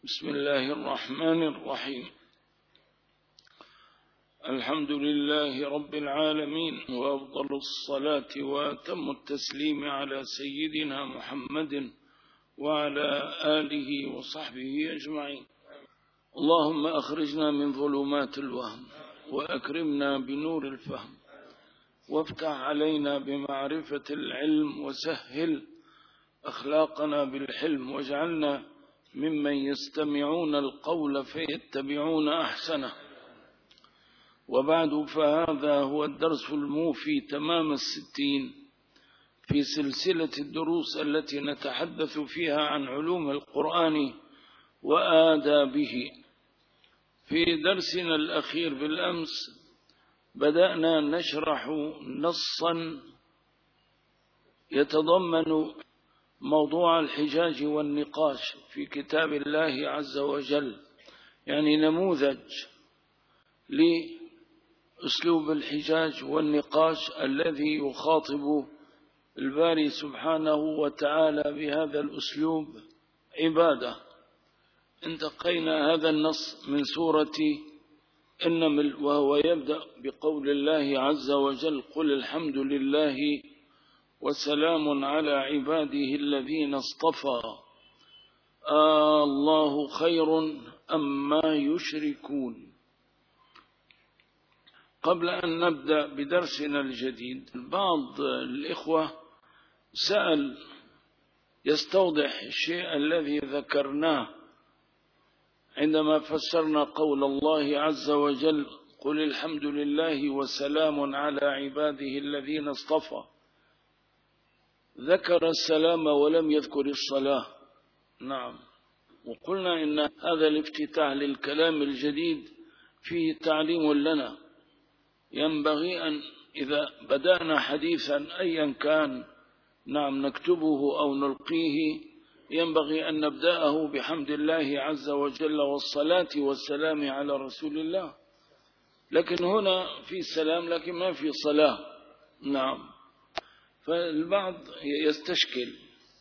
بسم الله الرحمن الرحيم. الحمد لله رب العالمين، وأفضل الصلاة وأتم التسليم على سيدنا محمد وعلى آله وصحبه أجمعين. اللهم أخرجنا من ظلمات الوهم وأكرمنا بنور الفهم، وافتح علينا بمعرفة العلم، وسهل أخلاقنا بالحلم، واجعلنا ممن يستمعون القول فيتبعون أحسنه. وبعد، فهذا هو الدرس الموفي تمام 60 في سلسلة الدروس التي نتحدث فيها عن علوم القرآن وآدابه. في درسنا الأخير بالأمس بدأنا نشرح نصا يتضمن موضوع الحجاج والنقاش في كتاب الله عز وجل، يعني نموذج لأسلوب الحجاج والنقاش الذي يخاطب الباري سبحانه وتعالى بهذا الأسلوب عبادة. انتقينا هذا النص من سورة النمل، وهو يبدأ بقول الله عز وجل: قل الحمد لله وسلام على عباده الذين اصطفى الله خير أما يشركون. قبل أن نبدأ بدرسنا الجديد، بعض الإخوة سأل يستوضح الشيء الذي ذكرناه عندما فسرنا قول الله عز وجل: قل الحمد لله وسلام على عباده الذين اصطفى. ذكر السلام ولم يذكر الصلاة. نعم، وقلنا إن هذا الافتتاح للكلام الجديد فيه تعليم لنا. ينبغي أن إذا بدأنا حديثا أيا كان نكتبه أو نلقيه، ينبغي أن نبدأه بحمد الله عز وجل والصلاة والسلام على رسول الله. لكن هنا في سلام لكن ما في صلاة. نعم، فالبعض يستشكل.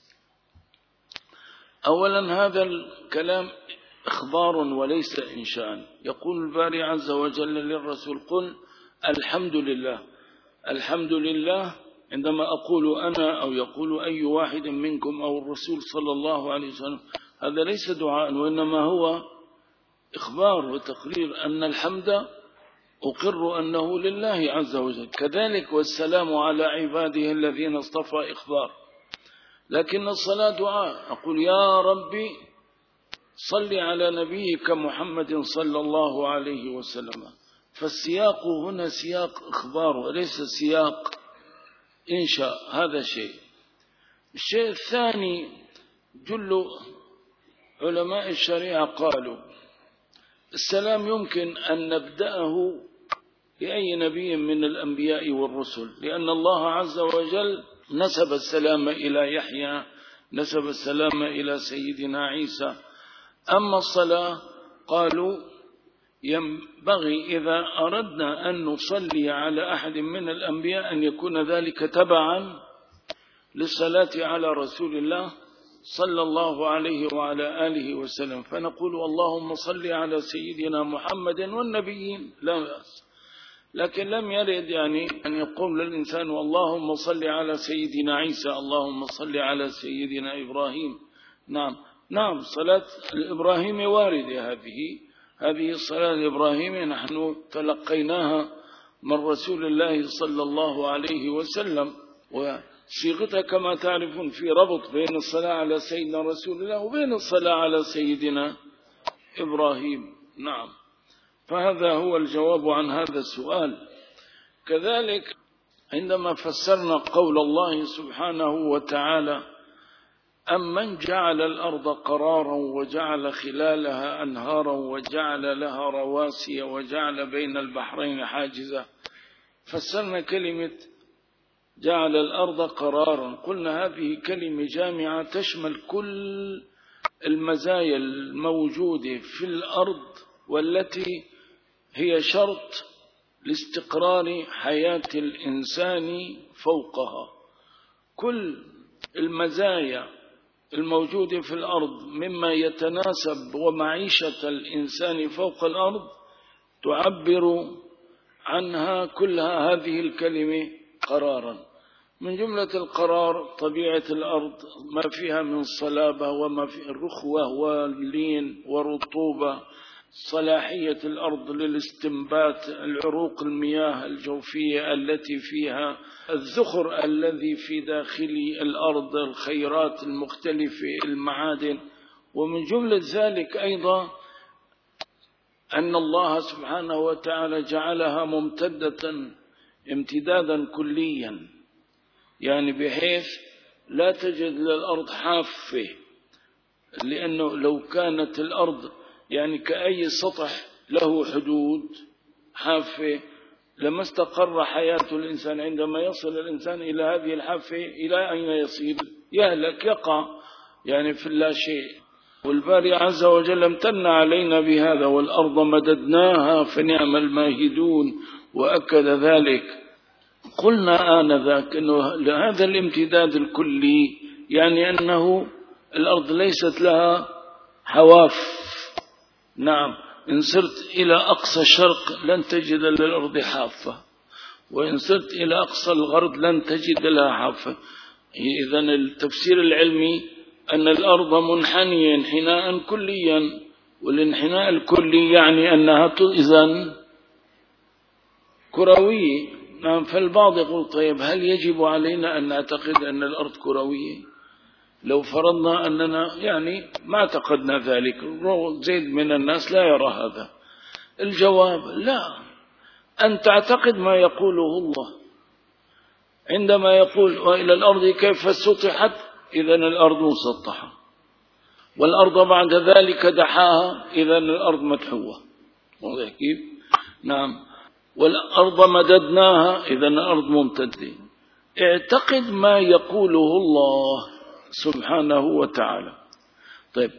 أولا، هذا الكلام إخبار وليس إنشاء. يقول الباري عز وجل للرسول: قل الحمد لله. الحمد لله عندما أقول أنا أو يقول أي واحد منكم أو الرسول صلى الله عليه وسلم، هذا ليس دعاء، وإنما هو إخبار وتقرير أن الحمد أقر أنه لله عز وجل. كذلك والسلام على عباده الذين اصطفى إخبار. لكن الصلاة دعاء. أقول: يا ربي صل على نبيك محمد صلى الله عليه وسلم. فالسياق هنا سياق إخبار وليس سياق إنشاء. هذا شيء. الشيء الثاني، جل علماء الشريعة قالوا السلام يمكن أن نبدأه لأي نبي من الأنبياء والرسل، لأن الله عز وجل نسب السلام إلى يحيى، نسب السلام إلى سيدنا عيسى. أما الصلاة قالوا ينبغي إذا أردنا أن نصلي على أحد من الأنبياء أن يكون ذلك تبعا للصلاة على رسول الله صلى الله عليه وعلى آله وسلم. فنقول: اللهم صل على سيدنا محمد والنبيين، لا بأس. لكن لم يرد يعني أن يقول للإنسان: اللهم صل على سيدنا عيسى، اللهم صل على سيدنا إبراهيم. نعم، صلاة الإبراهيم واردة. هذه الصلاة الإبراهيمية نحن تلقيناها من رسول الله صلى الله عليه وسلم، وصيغتها كما تعرفون في ربط بين الصلاة على سيدنا رسول الله وبين الصلاة على سيدنا إبراهيم. نعم، فهذا هو الجواب عن هذا السؤال. كذلك عندما فسرنا قول الله سبحانه وتعالى: أمن جعل الأرض قرارا وجعل خلالها أنهارا وجعل لها رواسي وجعل بين البحرين حاجزا، فسرنا كلمة جعل الأرض قرارا. قلنا هذه كلمة جامعة تشمل كل المزايا الموجودة في الأرض والتي هي شرط لاستقرار حياة الإنسان فوقها. كل المزايا الموجودة في الأرض مما يتناسب ومعيشة الإنسان فوق الأرض تعبر عنها كلها هذه الكلمة قرارا. من جملة القرار طبيعة الأرض، ما فيها من صلابة وما في الرخوة واللين ورطوبة، صلاحية الأرض للاستنبات، العروق المياه الجوفية التي فيها، الذخر الذي في داخل الأرض، الخيرات المختلفة، المعادن. ومن جملة ذلك أيضا أن الله سبحانه وتعالى جعلها ممتدة امتدادا كليا، يعني بحيث لا تجد للأرض حافة، لأنه لو كانت الأرض يعني كأي سطح له حدود حافة لما استقر حياة الإنسان. عندما يصل الإنسان إلى هذه الحافة إلى أين يصل؟ يهلك، يقع يعني في اللا شيء. والباري عز وجل امتن علينا بهذا: والأرض مددناها فنعم الماهدون، وأكد ذلك. قلنا آنذاك أنه هذا الامتداد الكلي يعني أنه الأرض ليست لها حواف. نعم، إن سرت إلى أقصى الشرق لن تجد للأرض حافة، وإن سرت إلى أقصى الغرب لن تجد لها حافة. إذن التفسير العلمي أن الأرض منحنية انحناء كليا، والانحناء الكلي يعني أنها إذن كروية. نعم، فالبعض يقول طيب هل يجب علينا أن نعتقد أن الأرض كروية؟ لو فرضنا أننا يعني ما اعتقدنا ذلك، زيد من الناس لا يرى هذا. الجواب لا، أن تعتقد ما يقوله الله عندما يقول وإلى الأرض كيف سطحت، إذن الأرض مسطحة، والأرض بعد ذلك دحاها، إذن الأرض مدحوة. واضح كيف؟ نعم. والأرض مددناها، إذن الأرض ممتدة. اعتقد ما يقوله الله سبحانه وتعالى. طيب،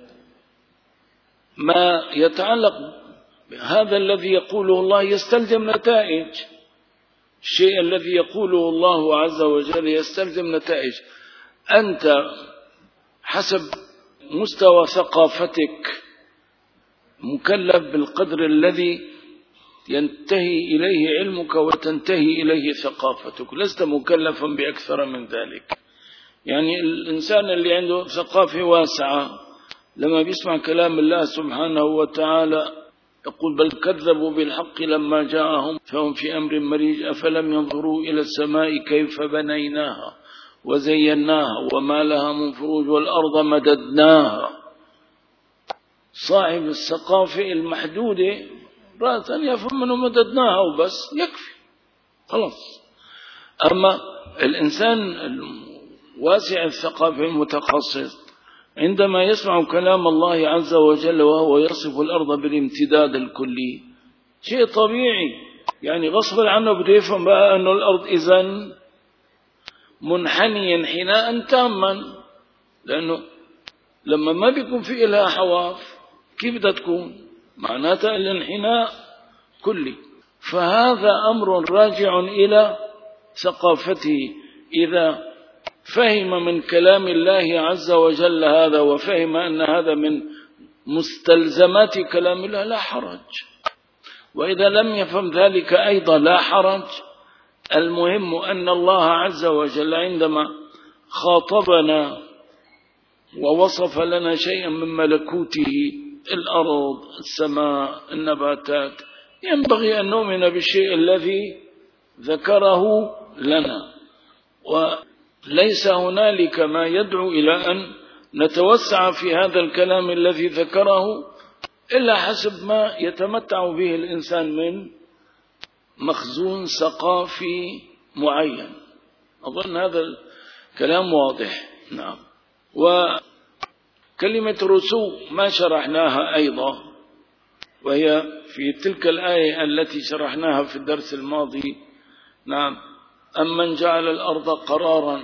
ما يتعلق هذا الذي يقوله الله يستلزم نتائج. الشيء الذي يقوله الله عز وجل يستلزم نتائج. أنت حسب مستوى ثقافتك مكلف بالقدر الذي ينتهي إليه علمك وتنتهي إليه ثقافتك، لست مكلفا بأكثر من ذلك. يعني الإنسان اللي عنده ثقافة واسعة لما بيسمع كلام الله سبحانه وتعالى يقول بل كذبوا بالحق لما جاءهم فهم في أمر مريج أفلم ينظروا إلى السماء كيف بنيناها وزيناها وما لها من فروج والأرض مددناها. صاحب الثقافة المحدودة رأسا يفهم أنه مددناها وبس يكفي خلاص. أما الإنسان واسع الثقافة المتخصص عندما يسمع كلام الله عز وجل وهو يصف الأرض بالامتداد الكلي شيء طبيعي، يعني غصبا عنه بده يفهم بقى أنه الأرض إذن منحنية انحناء تاما، لأنه لما ما بيكون في إلها حواف كيف بدها تكون؟ معناتها الانحناء كلي. فهذا أمر راجع إلى ثقافته. إذا فهم من كلام الله عز وجل هذا وفهم أن هذا من مستلزمات كلام الله لا حرج، وإذا لم يفهم ذلك أيضا لا حرج. المهم أن الله عز وجل عندما خاطبنا ووصف لنا شيئا من ملكوته، الأرض، السماء، النباتات، ينبغي أن نؤمن بالشيء الذي ذكره لنا، وليس هنالك ما يدعو إلى أن نتوسع في هذا الكلام الذي ذكره إلا حسب ما يتمتع به الإنسان من مخزون ثقافي معين. أظن هذا الكلام واضح. نعم. وكلمة رسو ما شرحناها أيضا، وهي في تلك الآية التي شرحناها في الدرس الماضي. نعم. أمن جعل الأرض قرارا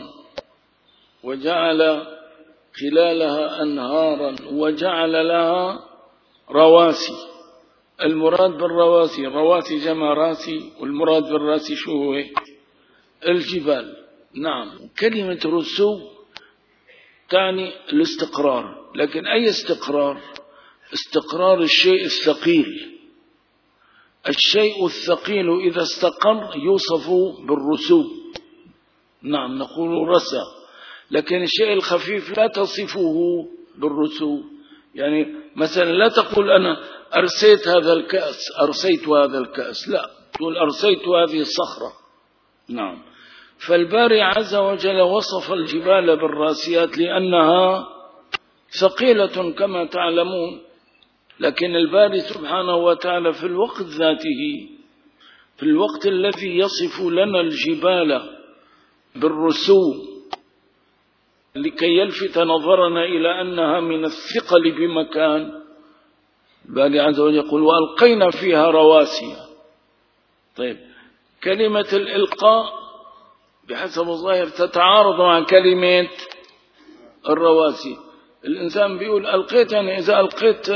وجعل خلالها أنهارا وجعل لها رواسي. المراد بالرواسي، رواسي جمع راسي، والمراد بالراسي شو هو؟ الجبال. نعم. كلمة رسو تعني الاستقرار، لكن أي استقرار؟ استقرار الشيء الثقيل. الشيء الثقيل إذا استقر يوصف بالرسوب، نعم نقول رسى، لكن الشيء الخفيف لا تصفه بالرسوب. يعني مثلا لا تقول أنا أرسيت هذا الكأس، أرسيت هذا الكأس، لا، تقول أرسيت هذه الصخرة. نعم. فالباري عز وجل وصف الجبال بالراسيات لأنها ثقيلة كما تعلمون، لكن الباري سبحانه وتعالى في الوقت ذاته، في الوقت الذي يصف لنا الجبال بالرسوم لكي يلفت نظرنا إلى أنها من الثقل بمكان، الباري عز وجل يقول وألقينا فيها رواسي. طيب، كلمة الإلقاء بحسب الظاهر تتعارض مع كلمة الرواسي. الإنسان بيقول ألقيت، يعني إذا ألقيت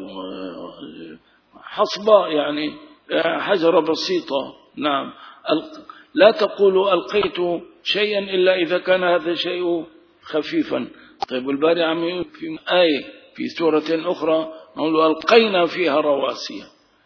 حصبة، يعني حجرة بسيطة. نعم، لا تقول ألقيت شيئا إلا إذا كان هذا الشيء خفيفا. طيب، الباري عم يقول في آية في سورة أخرى نقول ألقينا فيها رواسي.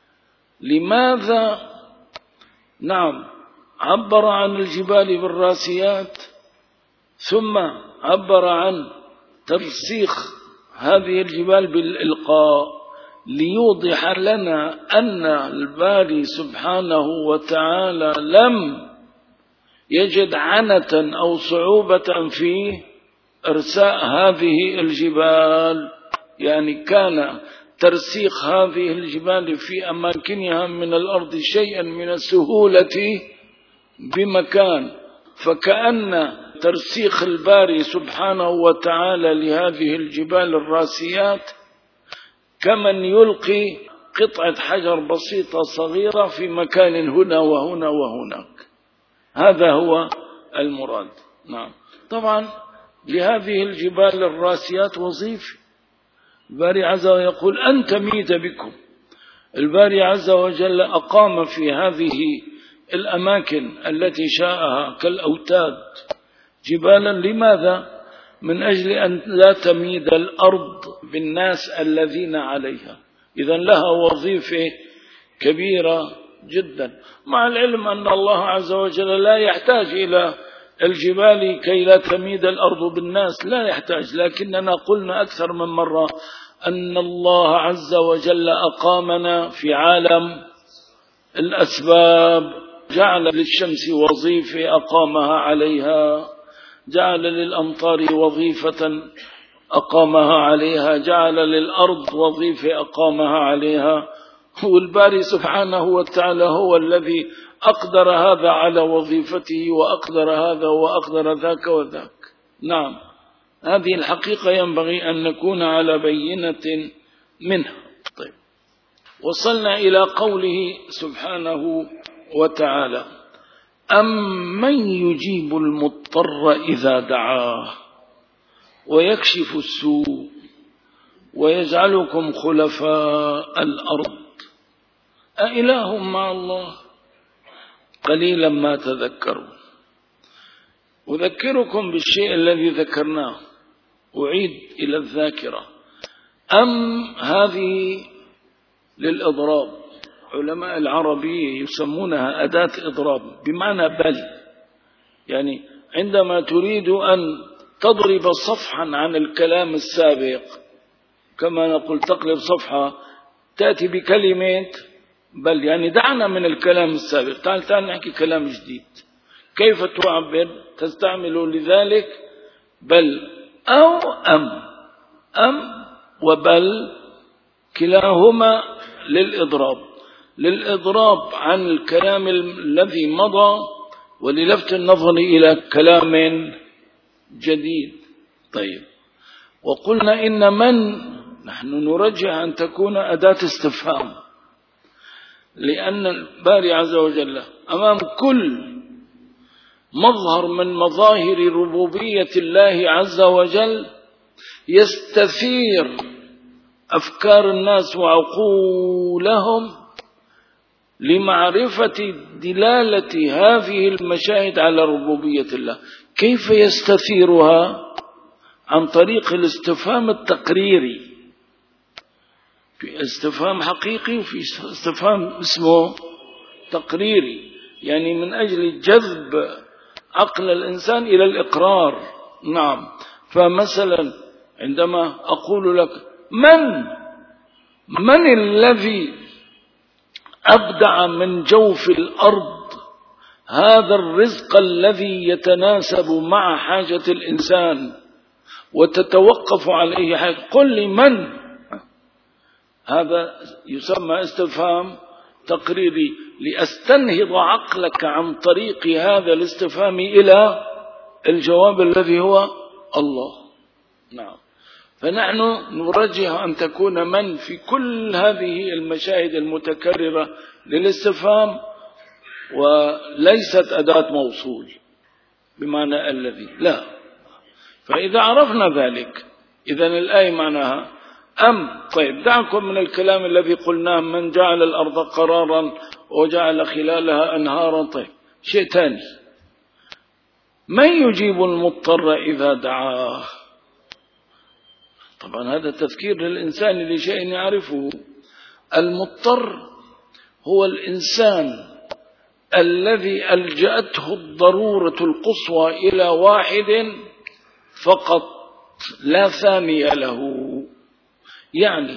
لماذا؟ نعم، عبر عن الجبال بالراسيات ثم عبر عن ترسيخ هذه الجبال بالإلقاء ليوضح لنا أن الباري سبحانه وتعالى لم يجد عنة أو صعوبة في إرساء هذه الجبال، يعني كان ترسيخ هذه الجبال في أماكنها من الأرض شيئا من السهولة بمكان، فكأن ترسيخ الباري سبحانه وتعالى لهذه الجبال الراسيات كمن يلقي قطعة حجر بسيطة صغيرة في مكان هنا وهنا وهناك. هذا هو المراد. نعم. طبعا لهذه الجبال الراسيات وظيفة. الباري عز وجل يقول أن تميد بكم. الباري عز وجل أقام في هذه الأماكن التي شاءها كالأوتاد جبالا. لماذا؟ من أجل أن لا تميد الأرض بالناس الذين عليها. إذن لها وظيفة كبيرة جدا، مع العلم أن الله عز وجل لا يحتاج إلى الجبال كي لا تميد الأرض بالناس، لا يحتاج. لكننا قلنا أكثر من مرة أن الله عز وجل أقامنا في عالم الأسباب، جعل للشمس وظيفة أقامها عليها، جعل للأمطار وظيفة أقامها عليها، جعل للأرض وظيفة أقامها عليها. والباري سبحانه وتعالى هو الذي أقدر هذا على وظيفته، وأقدر هذا وأقدر ذاك وذاك. نعم، هذه الحقيقة ينبغي أن نكون على بينة منها. طيب، وصلنا إلى قوله سبحانه وتعالى أمن يجيب المضطر إذا دعاه ويكشف السوء ويجعلكم خلفاء الأرض أإله مع الله قليلا ما تذكرون. أذكركم بالشيء الذي ذكرناه، أعيد إلى الذاكرة. أم هذه للإضراب، علماء العربية يسمونها أداة إضراب، بمعنى بل. يعني عندما تريد أن تضرب صفحا عن الكلام السابق، كما نقول تقلب صفحة، تأتي بكلمة بل، يعني دعنا من الكلام السابق، تعال نحكي كلام جديد. كيف تعبر؟ تستعمل لذلك بل أو أم. أم وبل كلاهما للإضراب عن الكلام الذي مضى وللفت النظر إلى كلام جديد. طيب، وقلنا إن من نحن نرجح أن تكون أداة استفهام، لأن الباري عز وجل أمام كل مظهر من مظاهر ربوبية الله عز وجل يستثير أفكار الناس وعقولهم لمعرفة دلالة هذه المشاهد على ربوبية الله. كيف يستثيرها؟ عن طريق الاستفهام التقريري، في استفهام حقيقي وفي استفهام اسمه تقريري، يعني من أجل جذب عقل الإنسان إلى الإقرار. نعم. فمثلا عندما أقول لك من الذي أبدع من جوف الأرض هذا الرزق الذي يتناسب مع حاجة الإنسان وتتوقف عليه حاجة، قل لي من. هذا يسمى استفهام تقريري، لأستنهض عقلك عن طريق هذا الاستفهام إلى الجواب الذي هو الله. نعم. فنحن نرجح أن تكون من في كل هذه المشاهد المتكررة للاستفهام، وليست أداة موصول بمعنى الذي، لا. فإذا عرفنا ذلك إذن الآية معناها طيب دعكم من الكلام الذي قلناه من جعل الأرض قرارا وجعل خلالها أنهارا. طيب شيء ثاني، من يجيب المضطر إذا دعاه؟ طبعا هذا تذكير للإنسان لشيء يعرفه. المضطر هو الإنسان الذي ألجأته الضرورة القصوى إلى واحد فقط لا ثاني له، يعني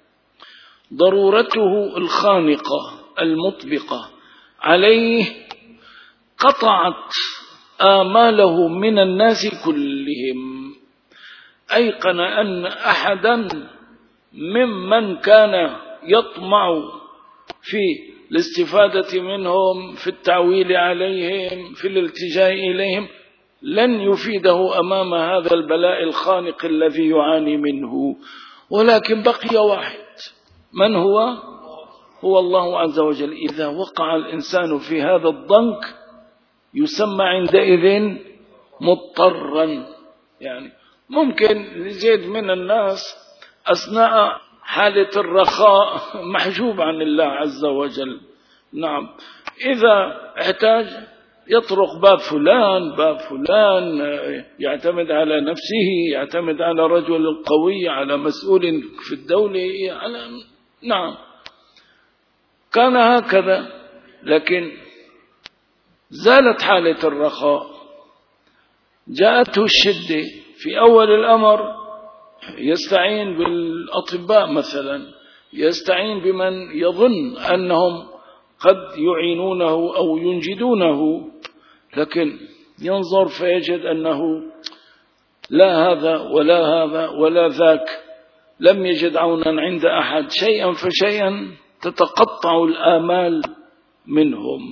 ضرورته الخانقة المطبقة عليه قطعت آماله من الناس كلهم. أيقن أن أحدا ممن كان يطمع في الاستفادة منهم، في التعويل عليهم، في الالتجاء إليهم، لن يفيده أمام هذا البلاء الخانق الذي يعاني منه. ولكن بقي واحد، من هو؟ هو الله عز وجل. إذا وقع الإنسان في هذا الضنك يسمى عندئذ مضطرا. يعني ممكن لزيد من الناس أثناء حالة الرخاء محجوب عن الله عز وجل. نعم. إذا احتاج يطرق باب فلان، يعتمد على نفسه، يعتمد على رجل قوي، على مسؤول في الدولة، نعم كان هكذا. لكن زالت حالة الرخاء، جاءته الشدة، في أول الأمر يستعين بالأطباء مثلا، يستعين بمن يظن أنهم قد يعينونه أو ينجدونه، لكن ينظر فيجد أنه لا هذا ولا ذاك، لم يجد عونا عند أحد. شيئا فشيئا تتقطع الآمال منهم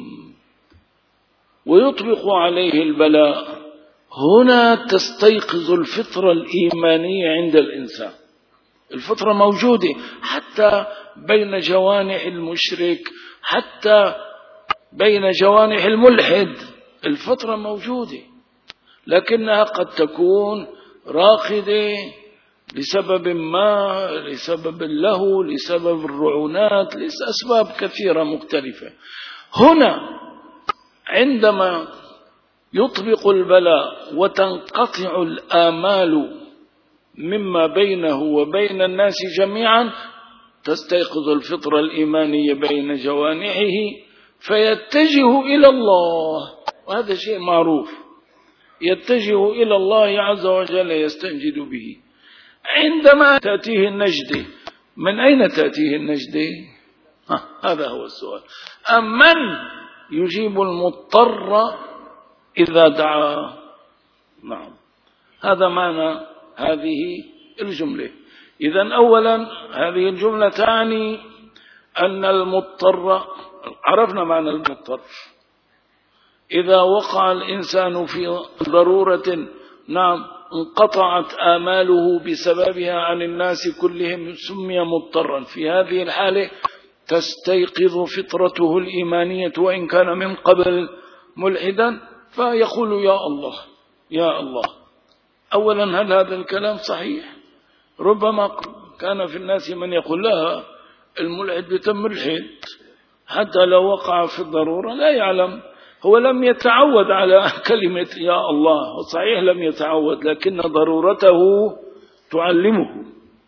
ويطبق عليه البلاء. هنا تستيقظ الفطرة الإيمانية عند الإنسان. الفطرة موجودة حتى بين جوانح المشرك، حتى بين جوانح الملحد، الفطرة موجودة، لكنها قد تكون راقدة لسبب ما، لسبب له، لسبب الرعونات، لأسباب كثيرة مختلفة. هنا عندما يطبق البلاء وتنقطع الآمال مما بينه وبين الناس جميعا، تستيقظ الفطرة الإيمانية بين جوانحه فيتجه إلى الله، وهذا شيء معروف، يتجه إلى الله عز وجل يستنجد به. عندما تأتيه النجدة، من أين تأتيه النجدة؟ هذا هو السؤال. أمن يجيب المضطر إذا دعا؟ نعم، هذا معنى هذه الجملة. إذن أولا هذه الجملة تعني أن المضطر، عرفنا معنى المضطر، إذا وقع الإنسان في ضرورة نعم انقطعت آماله بسببها عن الناس كلهم سمي مضطرا. في هذه الحالة تستيقظ فطرته الإيمانية وإن كان من قبل ملحدا، فيقول يا الله يا الله. أولا هل هذا الكلام صحيح؟ ربما كان في الناس من يقول لها الملحد بتم ملحد حتى لو وقع في الضرورة لا يعلم هو لم يتعود على كلمة يا الله، صحيح لم يتعود، لكن ضرورته تعلمه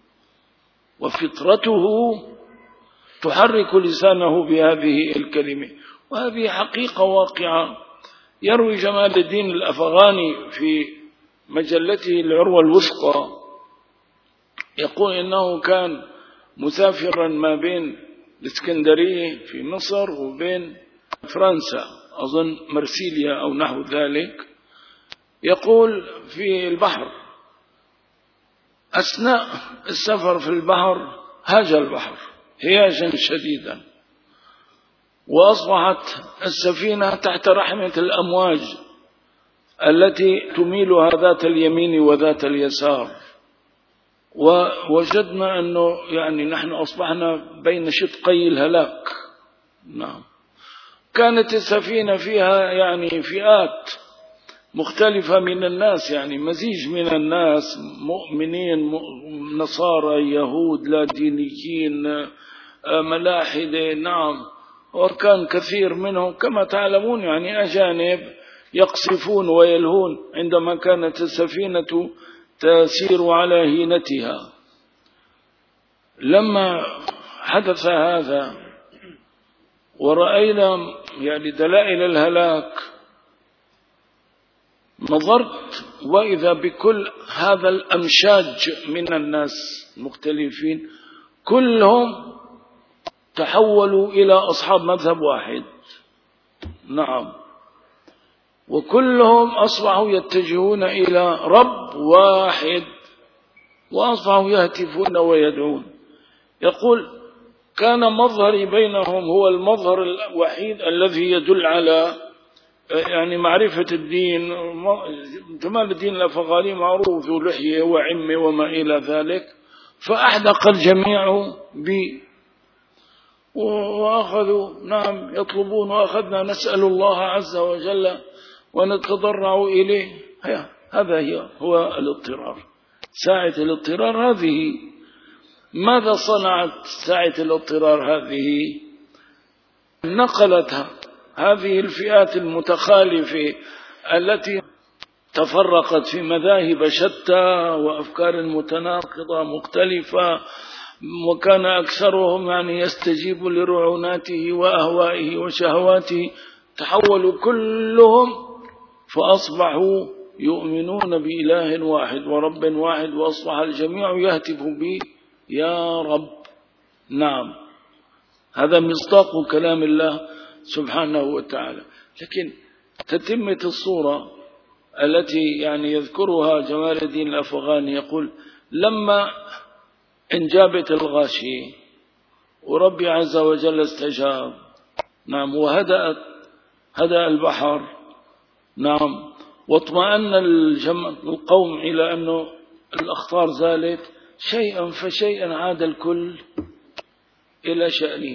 وفطرته تحرك لسانه بهذه الكلمة، وهذه حقيقة واقعة. يروي جمال الدين الأفغاني في مجلته العروة الوثقى يقول إنه كان مسافرا ما بين الإسكندرية في مصر وبين فرنسا، أظن مرسيليا أو نحو ذلك. يقول في البحر أثناء السفر في البحر هاج البحر هياجا شديدا، وأصبحت السفينة تحت رحمة الأمواج التي تميلها ذات اليمين وذات اليسار، ووجدنا أنه يعني نحن أصبحنا بين شدقي الهلاك. نعم. كانت السفينة فيها يعني فئات مختلفة من الناس، يعني مزيج من الناس، مؤمنين، نصارى، يهود، لا دينيين، ملاحدة. نعم. وكان كثير منهم كما تعلمون يعني أجانب يقصفون ويلهون عندما كانت السفينة تسير على هينتها. لما حدث هذا ورأينا يعني دلائل الهلاك، نظرت وإذا بكل هذا الأمشاج من الناس المختلفين كلهم تحولوا إلى أصحاب مذهب واحد. نعم. وكلهم أصبحوا يتجهون إلى رب واحد، وأصبحوا يهتفون ويدعون. يقول كان مظهري بينهم هو المظهر الوحيد الذي يدل على يعني معرفة الدين. جمال الدين الأفغاني معروف ذو لحية وعمة وما إلى ذلك، فأحدق الجميع بي وأخذوا نعم يطلبون، وأخذنا نسأل الله عز وجل ونتضرع إليه. هذا هو الاضطرار، ساعة الاضطرار هذه. ماذا صنعت ساعة الاضطرار هذه؟ نقلت هذه الفئات المتخالفة التي تفرقت في مذاهب شتى وأفكار متناقضة مختلفة، وكان أكثرهم يعني يستجيب لرعوناته وأهوائه وشهواته، تحولوا كلهم فأصبحوا يؤمنون بإله واحد ورب واحد، وأصبح الجميع يهتف به يا رب. نعم. هذا مصداق كلام الله سبحانه وتعالى. لكن تتمة الصورة التي يعني يذكرها جمال الدين الأفغاني يقول لما انجابت الغاشية وربي عز وجل استجاب، نعم، هدأ البحر، نعم، واطمأن القوم إلى أنه الأخطار زالت، شيئا فشيئا عاد الكل إلى شأنه.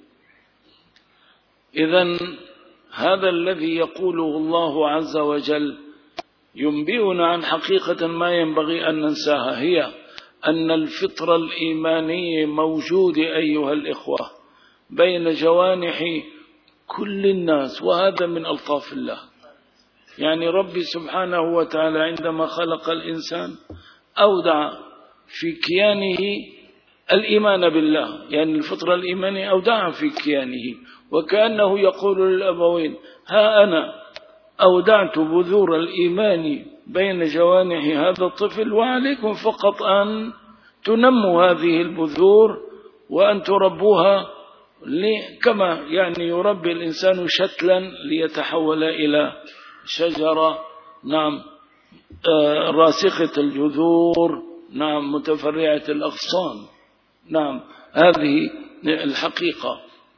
إذن هذا الذي يقوله الله عز وجل ينبئنا عن حقيقة ما ينبغي أن ننساها، هي أن الفطرة الإيمانية موجودة أيها الإخوة بين جوانح كل الناس، وهذا من ألطاف الله. يعني ربي سبحانه وتعالى عندما خلق الإنسان أودع في كيانه الإيمان بالله، يعني الفطرة الإيمانية أودعها في كيانه، وكأنه يقول للأبوين ها أنا أودعت بذور الإيمان بين جوانح هذا الطفل، وعليكم فقط أن تنموا هذه البذور وأن تربوها كما يعني يربي الإنسان شتلا ليتحول إلى شجرة، نعم، راسخة الجذور، نعم، متفرعة الأغصان. نعم، هذه الحقيقة.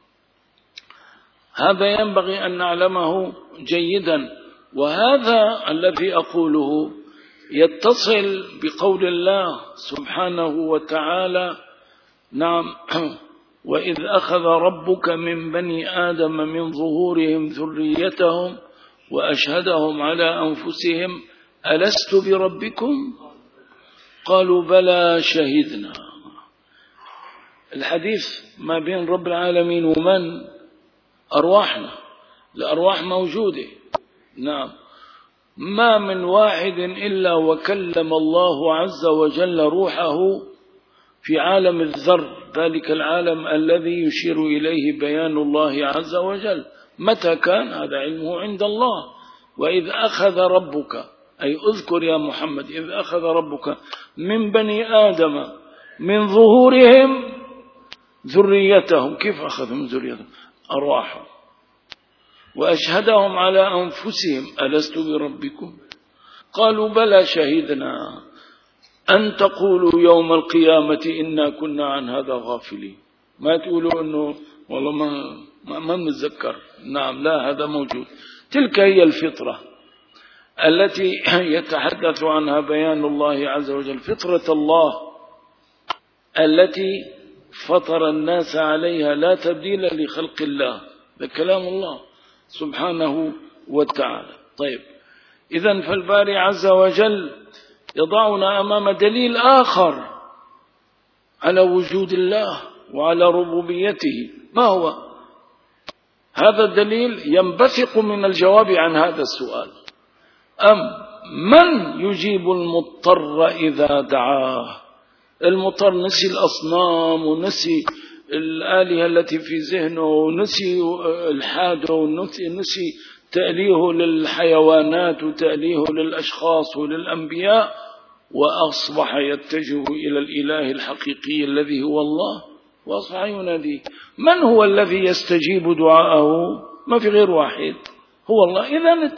هذا ينبغي أن نعلمه جيدا، وهذا الذي أقوله يتصل بقول الله سبحانه وتعالى، نعم، وإذ أخذ ربك من بني آدم من ظهورهم ذريتهم وأشهدهم على أنفسهم ألست بربكم قالوا بلى شهدنا. الحديث ما بين رب العالمين ومن؟ أرواحنا. الأرواح موجودة. نعم. ما من واحد إلا وكلم الله عز وجل روحه في عالم الذر، ذلك العالم الذي يشير إليه بيان الله عز وجل. متى كان؟ هذا علمه عند الله. وإذ أخذ ربك، أي أذكر يا محمد، إذ أخذ ربك من بني آدم من ظهورهم ذريتهم. كيف أخذ من ذريتهم؟ أرواحهم. وأشهدهم على أنفسهم ألست بربكم؟ قالوا بلى شهدنا أن تقولوا يوم القيامة إنا كنا عن هذا غافلين. ما تقولوا أنه والله ما نتذكر. نعم، لا، هذا موجود. تلك هي الفطرة التي يتحدث عنها بيان الله عز وجل، فطرة الله التي فطر الناس عليها، لا تبديل لخلق الله. ده كلام الله سبحانه وتعالى. طيب، إذن فالباري عز وجل يضعنا أمام دليل آخر على وجود الله وعلى ربوبيته. ما هو هذا الدليل؟ ينبثق من الجواب عن هذا السؤال: من يجيب المضطر إذا دعاه؟ المضطر نسي الأصنام ونسي الآلهة التي في ذهنه ونسي الحاجة ونسي تأليه للحيوانات وتأليه للأشخاص وللأنبياء، وأصبح يتجه إلى الإله الحقيقي الذي هو الله، وأصبح يناديه. من هو الذي يستجيب دعاءه؟ ما في غير واحد، هو الله. إذن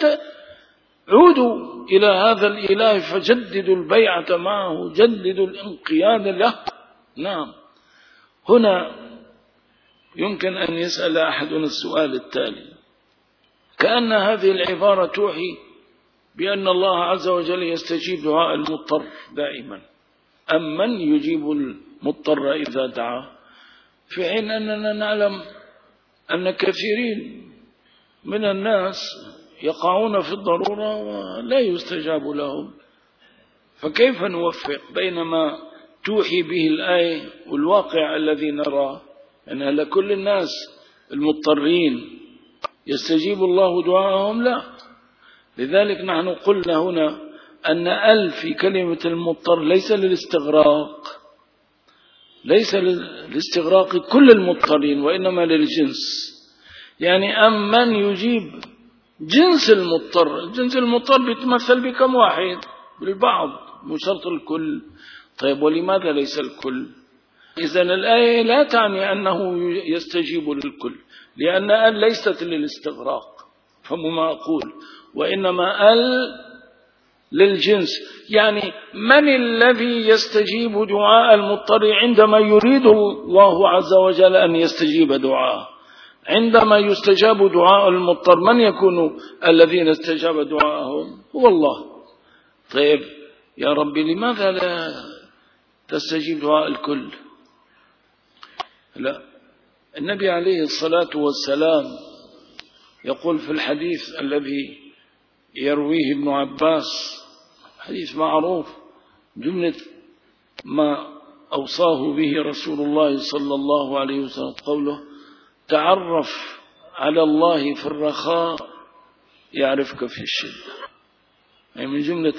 عودوا إلى هذا الإله فجددوا البيعة معه، جددوا الانقياد له. نعم. هنا يمكن أن يسأل أحدنا السؤال التالي: كأن هذه العبارة توحي بأن الله عز وجل يستجيب دعاء المضطر دائما، أم من يجيب المضطر إذا دعاه، في حين أننا نعلم أن كثيرين من الناس يقعون في الضرورة ولا يستجاب لهم. فكيف نوفق بين ما توحي به الآية والواقع الذي نراه؟ أن لكل الناس المضطرين يستجيب الله دعاءهم؟ لا. لذلك نحن قلنا هنا أن في كلمة المضطر ليس للاستغراق، ليس للاستغراق كل المضطرين، وإنما للجنس. يعني من يجيب جنس المضطر. جنس المضطر بيتمثل بكم واحد؟ بالبعض، مو شرط الكل. طيب، ولماذا ليس الكل؟ إذن الآية لا تعني أنه يستجيب للكل، لأن ليست للاستغراق، فهم ما أقول، وإنما للجنس. يعني من الذي يستجيب دعاء المضطر عندما يريد الله عز وجل أن يستجيب دعاءه؟ عندما يستجاب دعاء المضطر من يكون الذين استجاب دعاءهم؟ هو الله. طيب يا ربي، لماذا لا تستجيب دعاء الكل؟ لا، النبي عليه الصلاة والسلام يقول في الحديث الذي يرويه ابن عباس، حديث معروف، جملة ما أوصاه به رسول الله صلى الله عليه وسلم قوله: تعرف على الله في الرخاء يعرفك في الشدة. يعني من جملة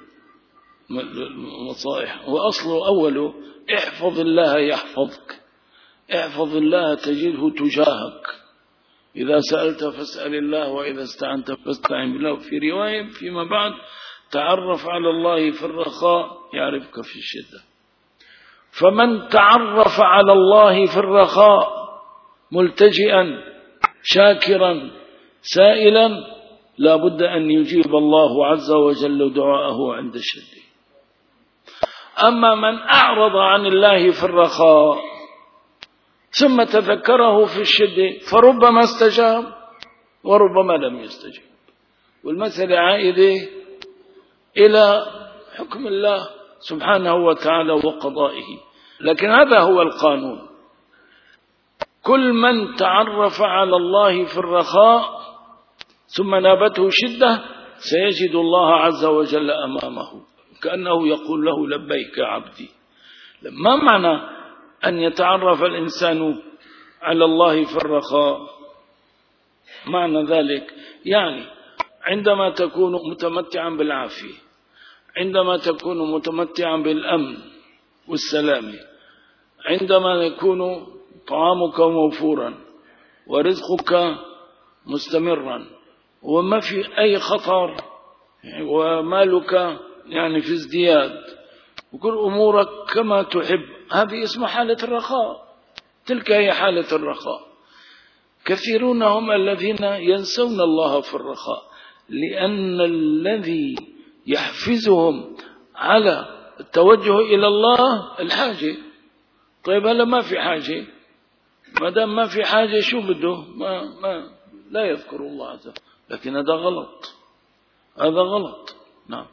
المصائح، وأصله أوله: احفظ الله يحفظك، احفظ الله تجده تجاهك، إذا سألت فاسأل الله، وإذا استعنت فاستعن بالله. في رواية فيما بعد: تعرف على الله في الرخاء يعرفك في الشدة. فمن تعرف على الله في الرخاء ملتجئا شاكرا سائلا لا بد أن يجيب الله عز وجل دعاءه عند الشدة. أما من أعرض عن الله في الرخاء ثم تذكره في الشدة فربما استجاب وربما لم يستجب. والمسألة عائدة إلى حكم الله سبحانه وتعالى وقضائه، لكن هذا هو القانون. كل من تعرف على الله في الرخاء ثم نابته شدة سيجد الله عز وجل أمامه كأنه يقول له: لبيك عبدي. ما معنى أن يتعرف الإنسان على الله في الرخاء؟ معنى ذلك يعني عندما تكون متمتعا بالعافية، عندما تكون متمتعا بالأمن والسلام، عندما يكون طعامك موفورا ورزقك مستمرا وما في أي خطر ومالك يعني في ازدياد وكل أمورك كما تحب، هذه اسمها حالة الرخاء. تلك هي حالة الرخاء. كثيرون هم الذين ينسون الله في الرخاء، لأن الذي يحفزهم على التوجه إلى الله الحاجة. طيب هلا ما في حاجة، ما دام ما في حاجة شو بده؟ لا يذكر الله عز وجل. لكن هذا غلط، هذا غلط. نعم،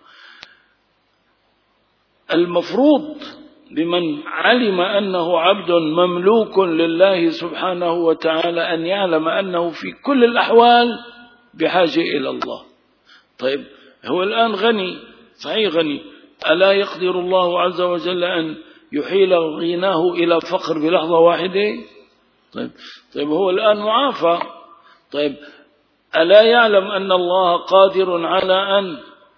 المفروض لمن علم أنه عبد مملوك لله سبحانه وتعالى أن يعلم أنه في كل الأحوال بحاجة إلى الله. طيب هو الآن غني، صحيح غني، ألا يقدر الله عز وجل أن يحيل غناه إلى فقر بلحظة واحدة؟ طيب هو الآن معافى، طيب ألا يعلم أن الله قادر على أن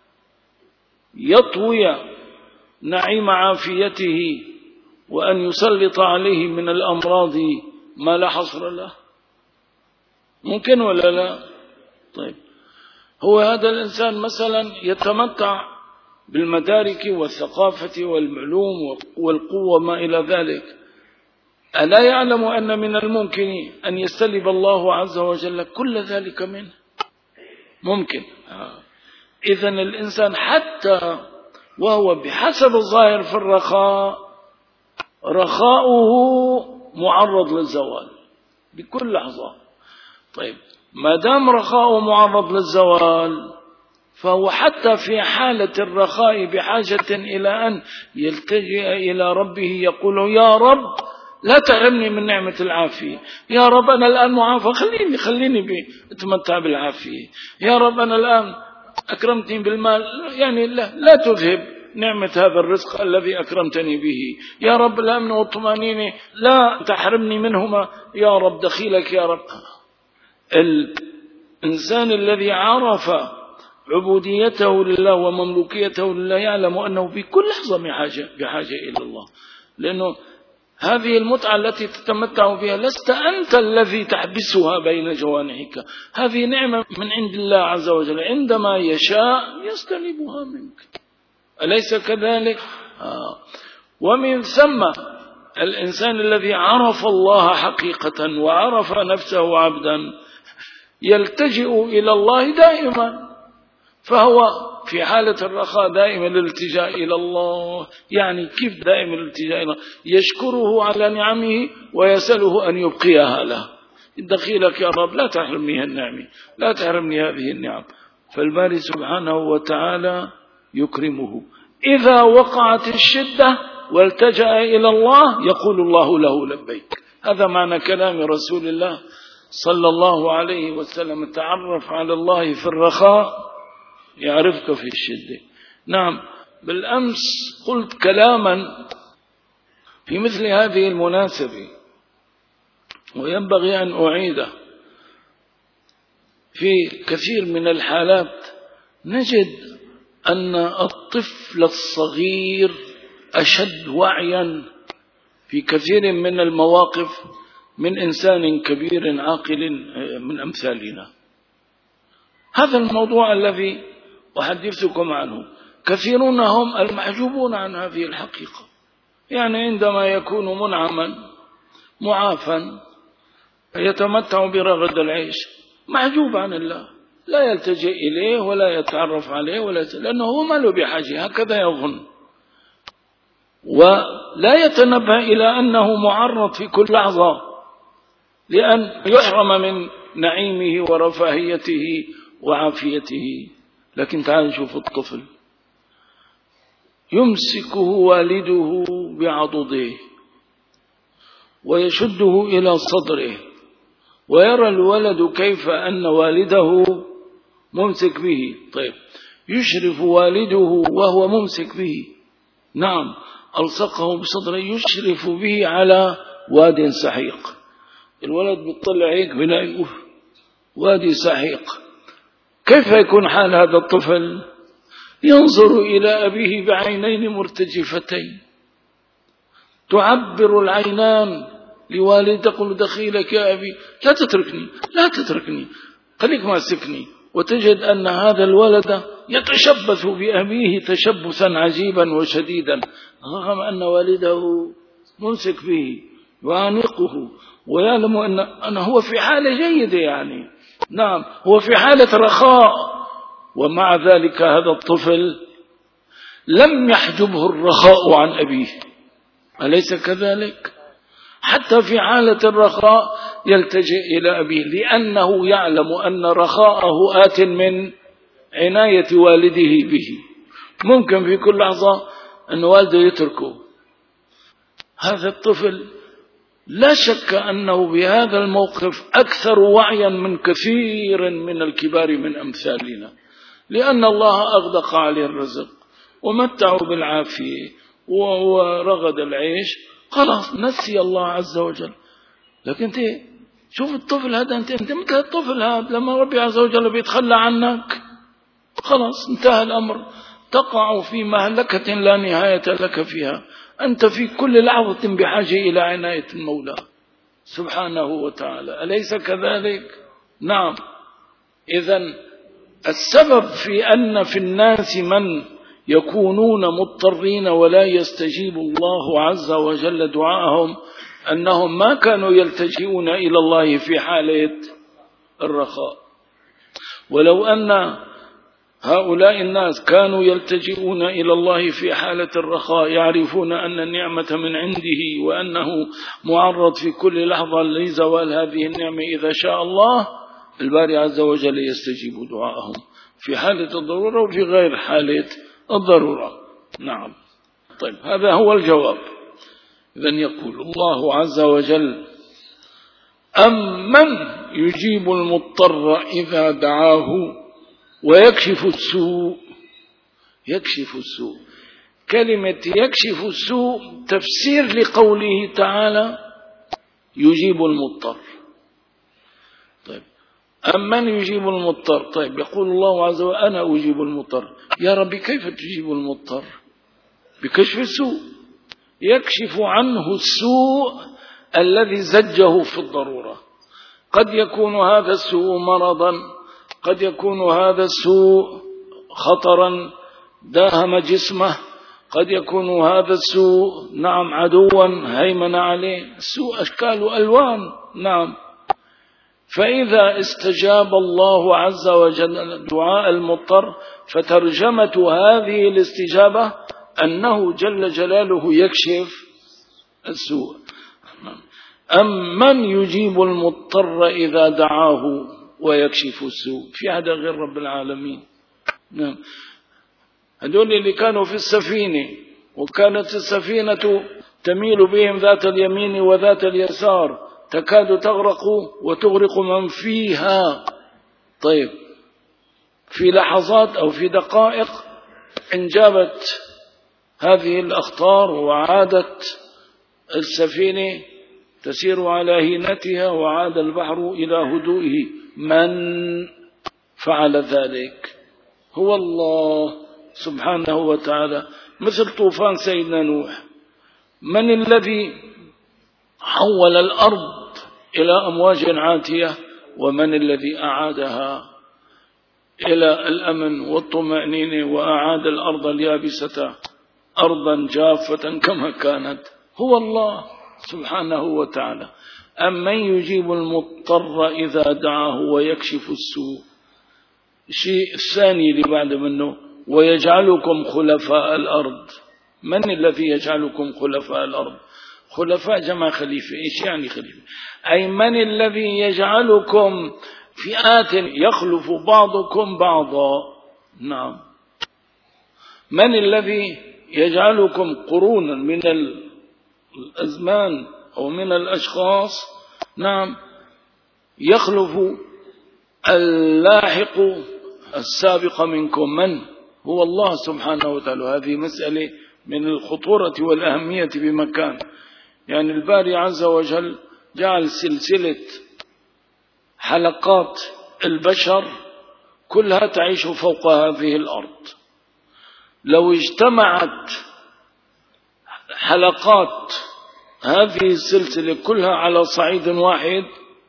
يطوي نعيم عافيته وأن يسلط عليه من الأمراض ما لا حصر له؟ ممكن ولا لا؟ طيب هو هذا الإنسان مثلا يتمتع بالمدارك والثقافة والعلوم والقوة ما إلى ذلك، ألا يعلم أن من الممكن أن يستلب الله عز وجل كل ذلك منه؟ ممكن. إذن الإنسان حتى وهو بحسب الظاهر في الرخاء، رخاؤه معرض للزوال بكل لحظة. طيب ما دام رخاؤه معرض للزوال، فهو حتى في حالة الرخاء بحاجة إلى أن يلتجئ إلى ربه، يقول يا رب لا تحرمني من نعمة العافية، يا رب أنا الآن معافى، خليني أتمتع بالعافية، يا رب أنا الآن أكرمتني بالمال، يعني لا تذهب نعمة هذا الرزق الذي أكرمتني به، يا رب الأمن والطمأنينة لا تحرمني منهما، يا رب دخيلك يا رب. الإنسان الذي عرف عبوديته لله ومملوكيته لله يعلم أنه في كل لحظة بحاجة إلى الله، لأنه هذه المتعة التي تتمتع بها لست أنت الذي تحبسها بين جوانحك، هذه نعمة من عند الله عز وجل، عندما يشاء يستلبها منك، أليس كذلك؟ ومن ثم الإنسان الذي عرف الله حقيقة وعرف نفسه عبدا يلتجئ إلى الله دائما، فهو في حالة الرخاء دائما الالتجاء إلى الله. يعني كيف دائما الالتجاء إلى الله؟ يشكره على نعمه ويسأله أن يبقيها له. دخيلك يا رب لا تحرمني النعمة، لا تحرمني هذه النعم. فالباري سبحانه وتعالى يكرمه إذا وقعت الشدة والتجأ إلى الله، يقول الله له لبيك. هذا معنى كلام رسول الله صلى الله عليه وسلم: تعرف على الله في الرخاء يعرفك في الشدة. نعم، بالأمس قلت كلاما في مثل هذه المناسبة وينبغي أن أعيده. في كثير من الحالات نجد أن الطفل الصغير أشد وعيا في كثير من المواقف من إنسان كبير عاقل من أمثالنا. هذا الموضوع الذي أحدثكم عنه، كثيرون هم المحجوبون عن هذه الحقيقة. يعني عندما يكون منعما معافا يتمتع برغد العيش، محجوب عن الله، لا يلتجئ إليه ولا يتعرف عليه لأنه هو ما له بحاجة، هكذا يظن، ولا يتنبه إلى أنه معرض في كل لحظة لأن يحرم من نعيمه ورفاهيته وعافيته. لكن تعالوا نشوف الطفل، يمسكه والده بعضده ويشده إلى صدره، ويرى الولد كيف أن والده ممسك به. طيب يشرف والده وهو ممسك به، نعم، ألصقه بصدره، يشرف به على واد سحيق. الولد بيطلع هيك بلاقي وادي سحيق. كيف يكون حال هذا الطفل؟ ينظر إلى أبيه بعينين مرتجفتين، تعبر العينان لوالد تقول دخيلك يا أبي، لا تتركني لا تتركني، خليك ماسكني. وتجد أن هذا الولد يتشبث بأبيه تشبثا عجيبا وشديدا، رغم أن والده ممسك به يعانقه ويعلم أنه هو في حالة جيدة، يعني نعم هو في حالة رخاء، ومع ذلك هذا الطفل لم يحجبه الرخاء عن أبيه. أليس كذلك؟ حتى في حالة الرخاء يلتجئ إلى أبيه، لأنه يعلم أن رخاءه آت من عناية والده به. ممكن في كل لحظة أن والده يتركه. هذا الطفل لا شك أنه بهذا الموقف أكثر وعيا من كثير من الكبار من أمثالنا، لأن الله أغدق عليه الرزق ومتعه بالعافية ورغد العيش، خلاص نسي الله عز وجل. لكن انت شوف الطفل هذا، انت مثل الطفل هذا لما ربي عز وجل بيتخلى عنك خلاص انتهى الأمر، تقع في مهلكة لا نهاية لك فيها. أنت في كل لحظة بحاجة إلى عناية المولى سبحانه وتعالى، أليس كذلك؟ نعم. إذن السبب في أن في الناس من يكونون مضطرين ولا يستجيب الله عز وجل دعاءهم أنهم ما كانوا يلتجئون إلى الله في حالة الرخاء. ولو أن هؤلاء الناس كانوا يلتجئون إلى الله في حالة الرخاء، يعرفون أن النعمة من عنده وأنه معرض في كل لحظة لزوال هذه النعمة إذا شاء الله، الباري عز وجل يستجيب دعاءهم في حالة الضرورة وفي غير حالة الضرورة. نعم. طيب هذا هو الجواب. إذن يقول الله عز وجل: أمن يجيب المضطر إذا دعاه ويكشف السوء. يكشف السوء، كلمة يكشف السوء تفسير لقوله تعالى يجيب المضطر. طيب أمن يجيب المضطر؟ طيب يقول الله عز وجل أنا أجيب المضطر. يا ربي كيف تجيب المضطر؟ بكشف السوء، يكشف عنه السوء الذي زجه في الضرورة. قد يكون هذا السوء مرضا، قد يكون هذا السوء خطرا داهم جسمه، قد يكون هذا السوء نعم عدوا هيمن عليه. السوء أشكال وألوان. نعم. فإذا استجاب الله عز وجل دعاء المضطر، فترجمة هذه الاستجابة أنه جل جلاله يكشف السوء. أمن يجيب المضطر إذا دعاه ويكشف السوء، في هذا غير رب العالمين. نعم. هذول اللي كانوا في السفينة وكانت السفينة تميل بهم ذات اليمين وذات اليسار، تكاد تغرق وتغرق من فيها. طيب في لحظات أو في دقائق انجابت هذه الأخطار وعادت السفينة تسير على هينتها وعاد البحر إلى هدوئه. من فعل ذلك؟ هو الله سبحانه وتعالى. مثل طوفان سيدنا نوح، من الذي حول الأرض إلى أمواج عاتية، ومن الذي أعادها إلى الأمن والطمأنينة وأعاد الأرض اليابسة أرضا جافة كما كانت؟ هو الله سبحانه وتعالى. أمن يجيب المضطر إذا دعاه ويكشف السوء. الشيء الثاني اللي بعد منه ويجعلكم خلفاء الأرض. من الذي يجعلكم خلفاء الأرض؟ خلفاء جمع خليفة. إيش يعني خليفة؟ أي من الذي يجعلكم فئات يخلف بعضكم بعضا. نعم. من الذي يجعلكم قرونا من الأزمان أو من الأشخاص نعم يخلف اللاحق السابق منكم؟ من هو الله سبحانه وتعالى. هذه مسألة من الخطورة والأهمية بمكان. يعني الباري عز وجل جعل سلسلة حلقات البشر كلها تعيش فوق هذه الأرض. لو اجتمعت حلقات هذه السلسلة كلها على صعيد واحد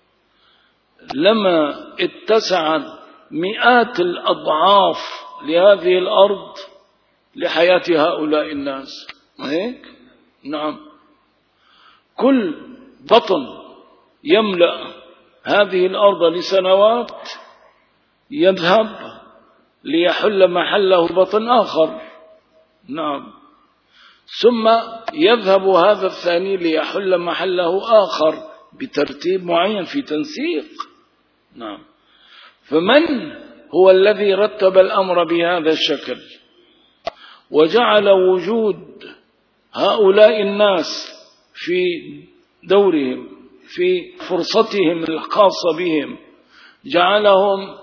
لما اتسعت مئات الأضعاف لهذه الأرض لحياة هؤلاء الناس. هيك؟ نعم. كل بطن يملأ هذه الأرض لسنوات يذهب ليحل محله بطن آخر. نعم. ثم يذهب هذا الثاني ليحل محله آخر بترتيب معين في تنسيق. نعم. فمن هو الذي رتب الأمر بهذا الشكل وجعل وجود هؤلاء الناس في دورهم في فرصتهم الخاصة بهم، جعلهم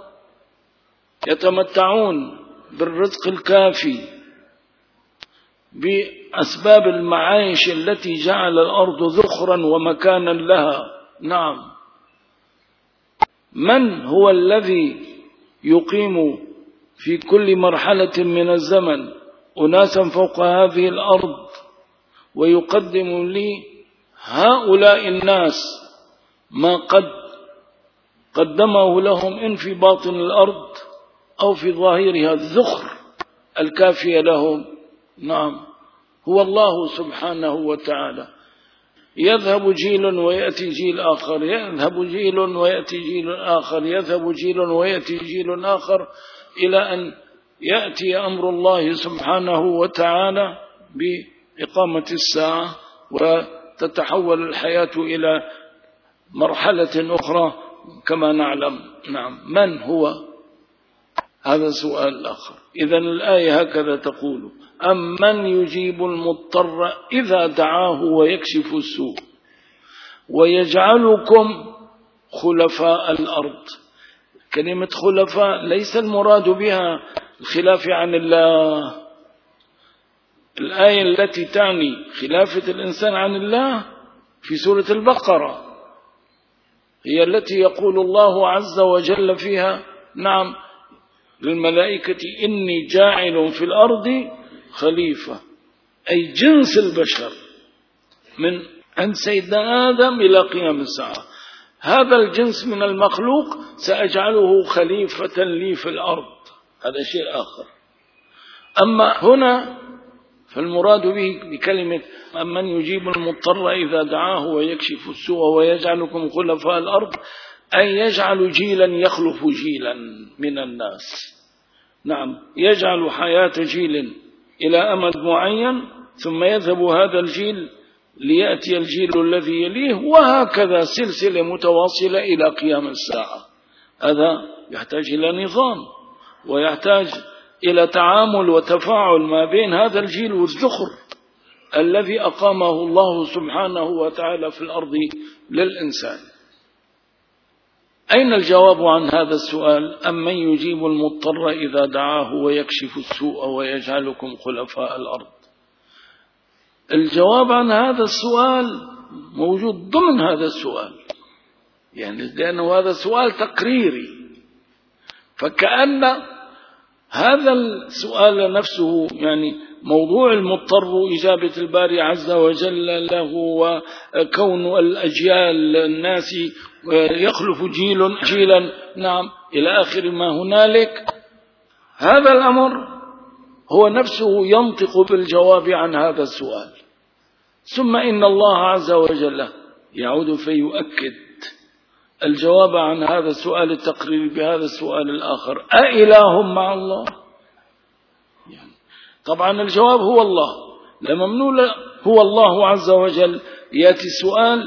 يتمتعون بالرزق الكافي بأسباب المعايش التي جعل الأرض ذخرا ومكانا لها. نعم. من هو الذي يقيم في كل مرحلة من الزمن أناسا فوق هذه الأرض ويقدم لي هؤلاء الناس ما قد قدمه لهم إن في باطن الأرض أو في ظاهرها الذخر الكافية لهم؟ نعم، هو الله سبحانه وتعالى. يذهب جيل ويأتي جيل آخر، يذهب جيل ويأتي جيل آخر، يذهب جيل ويأتي جيل آخر، إلى أن يأتي أمر الله سبحانه وتعالى بإقامة الساعة وتتحول الحياة إلى مرحلة أخرى كما نعلم. نعم. من هو؟ هذا سؤال آخر. إذن الآية هكذا تقول: أمن يجيب المضطر إذا دعاه ويكشف السوء ويجعلكم خلفاء الأرض. كلمة خلفاء ليس المراد بها الخلاف عن الله. الآية التي تعني خلافة الإنسان عن الله في سورة البقرة هي التي يقول الله عز وجل فيها: نعم، للملائكة إني جاعل في الأرض خليفة، أي جنس البشر من عند سيدنا آدم إلى قيام الساعة. هذا الجنس من المخلوق سأجعله خليفة لي في الأرض، هذا شيء آخر. أما هنا فالمراد به بكلمة أمن يجيب المضطر إذا دعاه ويكشف السوء ويجعلكم خلفاء الأرض، أي يجعل جيلا يخلف جيلا من الناس. نعم، يجعل حياة جيل إلى أمد معين ثم يذهب هذا الجيل ليأتي الجيل الذي يليه، وهكذا سلسلة متواصلة إلى قيام الساعة. هذا يحتاج إلى نظام ويحتاج إلى تعامل وتفاعل ما بين هذا الجيل والذخر الذي أقامه الله سبحانه وتعالى في الأرض للإنسان. أين الجواب عن هذا السؤال؟ أمن يجيب المضطر إذا دعاه ويكشف السوء ويجعلكم خلفاء الأرض. الجواب عن هذا السؤال موجود ضمن هذا السؤال، يعني لأنه هذا سؤال تقريري، فكأن هذا السؤال نفسه يعني موضوع المضطر إجابة الباري عز وجل له، وكون الأجيال الناس يخلف جيل جيلا، نعم، إلى آخر ما هنالك. هذا الأمر هو نفسه ينطق بالجواب عن هذا السؤال. ثم إن الله عز وجل يعود فيؤكد الجواب عن هذا السؤال التقريري بهذا السؤال الآخر: أإله مع الله؟ يعني طبعا الجواب هو الله، لممنوع هو الله عز وجل. يأتي السؤال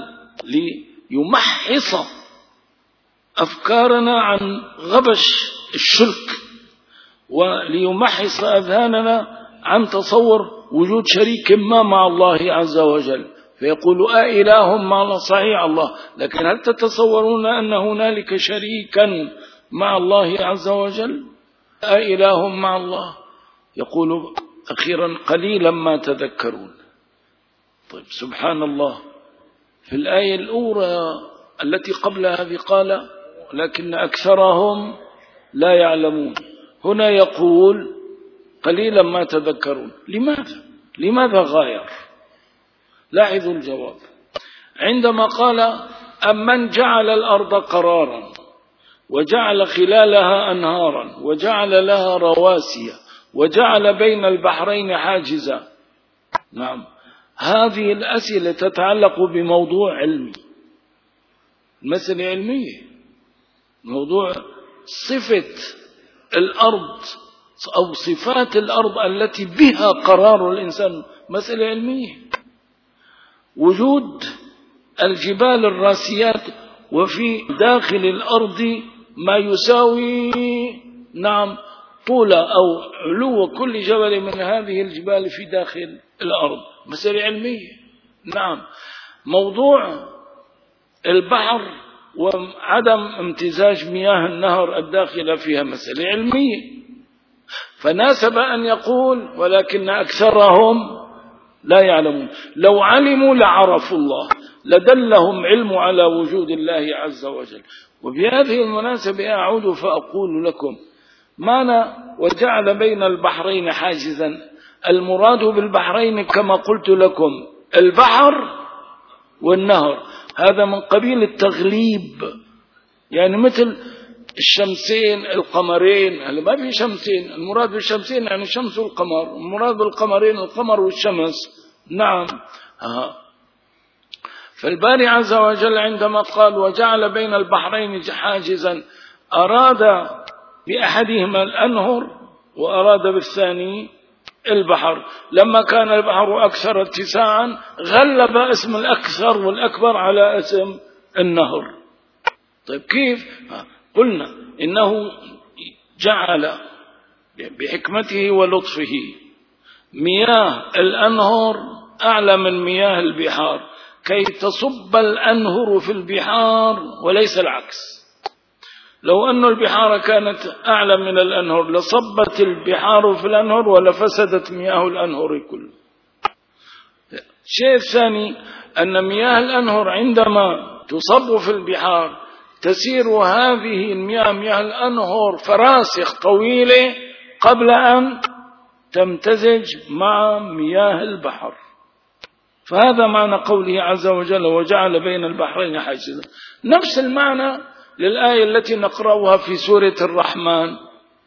ليمحص أفكارنا عن غبش الشرك، وليمحص أذهاننا عن تصور وجود شريك ما مع الله عز وجل. فيقول: أإله مع الله؟ صحيح الله، لكن هل تتصورون أن هنالك شريكا مع الله عز وجل؟ أإله مع الله؟ يقول أخيرا: قليلا ما تذكرون. طيب، سبحان الله، في الآية الأولى التي قبل هذه قال: لكن أكثرهم لا يعلمون. هنا يقول قليلا ما تذكرون. لماذا غاير؟ لاحظوا الجواب. عندما قال أمن جعل الأرض قرارا وجعل خلالها أنهارا وجعل لها رواسي وجعل بين البحرين حاجزا. نعم، هذه الأسئلة تتعلق بموضوع علمي، مسألة علمية، موضوع صفة الأرض أو صفات الأرض التي بها قرار الإنسان، مسألة علمية. وجود الجبال الراسيات وفي داخل الأرض ما يساوي طول أو علو كل جبل من هذه الجبال في داخل الأرض، مسألة علمية. موضوع البحر وعدم امتزاج مياه النهر الداخلة فيها مسألة علمية. فناسب أن يقول ولكن أكثرهم لا يعلمون. لو علموا لعرفوا الله، لدلهم علم على وجود الله عز وجل. وبهذه المناسبة أعود فأقول لكم معنى وجعل بين البحرين حاجزا، المراد بالبحرين كما قلت لكم البحر والنهر، هذا من قبيل التغليب، يعني مثل الشمسين القمرين. هلا ما في شمسين، المراد بالشمسين يعني الشمس والقمر، المراد بالقمرين القمر والشمس. فالباري عز وجل عندما قال وجعل بين البحرين حاجزا أراد بأحدهما الأنهر وأراد بالثاني البحر. لما كان البحر أكثر اتساعا غلب اسم الأكثر والأكبر على اسم النهر. طيب كيف؟ قلنا إنه جعل بحكمته ولطفه مياه الأنهر أعلى من مياه البحار كي تصب الأنهر في البحار وليس العكس. لو أن البحار كانت أعلى من الأنهر لصبت البحار في الأنهر ولفسدت مياه الأنهر كله. الشيء الثاني أن مياه الأنهر عندما تصب في البحار تسير هذه المياه مياه الأنهر فراسخ طويلة قبل أن تمتزج مع مياه البحر. فهذا معنى قوله عز وجل وجعل بين البحرين حاجزا. نفس المعنى للآية التي نقرأها في سورة الرحمن.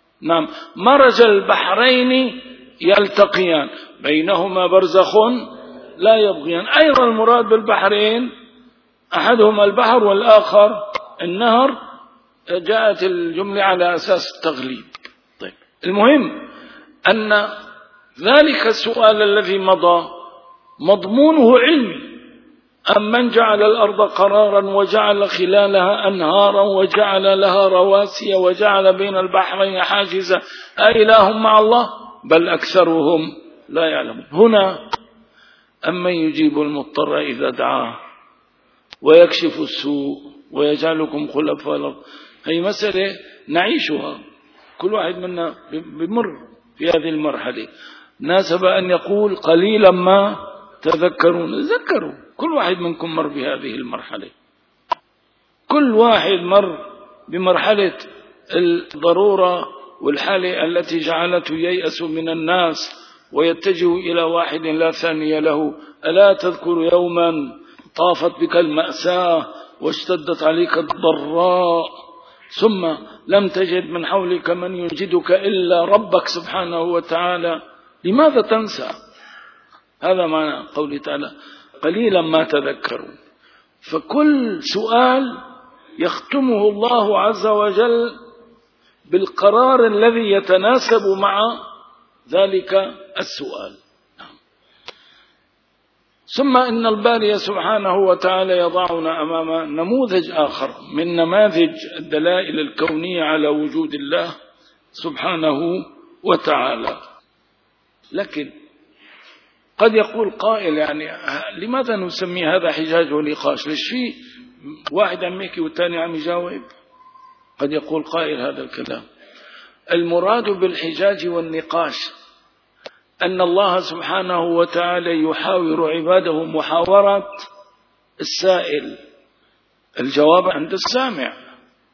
مرج البحرين يلتقيان بينهما برزخ لا يبغيان. أيضا المراد بالبحرين أحدهما البحر والآخر النهر، جاءت الجملة على أساس التغليب. طيب، المهم أن ذلك السؤال الذي مضى مضمونه علمي. أمن جعل الأرض قرارا وجعل خلالها أنهارا وجعل لها رواسي وجعل بين البحرين حاجزا أإله مع الله؟ بل أكثرهم لا يعلمون. هنا أمن يجيب المضطر إذا دعاه ويكشف السوء ويجعلكم خلفاء الأرض. هي مسألة نعيشها، كل واحد منا بمر في هذه المرحلة. ناسب أن يقول قليلا ما تذكرون. تذكروا، كل واحد منكم مر بهذه المرحلة، كل واحد مر بمرحلة الضرورة والحالة التي جعلته ييأس من الناس ويتجه إلى واحد لا ثاني له. ألا تذكر يوما طافت بك المأساة واشتدت عليك الضراء ثم لم تجد من حولك من ينجدك إلا ربك سبحانه وتعالى، لماذا تنسى؟ هذا معنى قوله تعالى قليلا ما تذكرون. فكل سؤال يختمه الله عز وجل بالقرار الذي يتناسب مع ذلك السؤال. ثم إن الباري سبحانه وتعالى يضعنا أمام نموذج آخر من نماذج الدلائل الكونية على وجود الله سبحانه وتعالى. لكن قد يقول قائل يعني لماذا نسمي هذا حجاج ونقاش؟ ليش في واحد عم يحكي والثاني عم يجاوب؟ قد يقول قائل هذا الكلام. المراد بالحجاج والنقاش أن الله سبحانه وتعالى يحاور عباده محاورة السائل، الجواب عند السامع.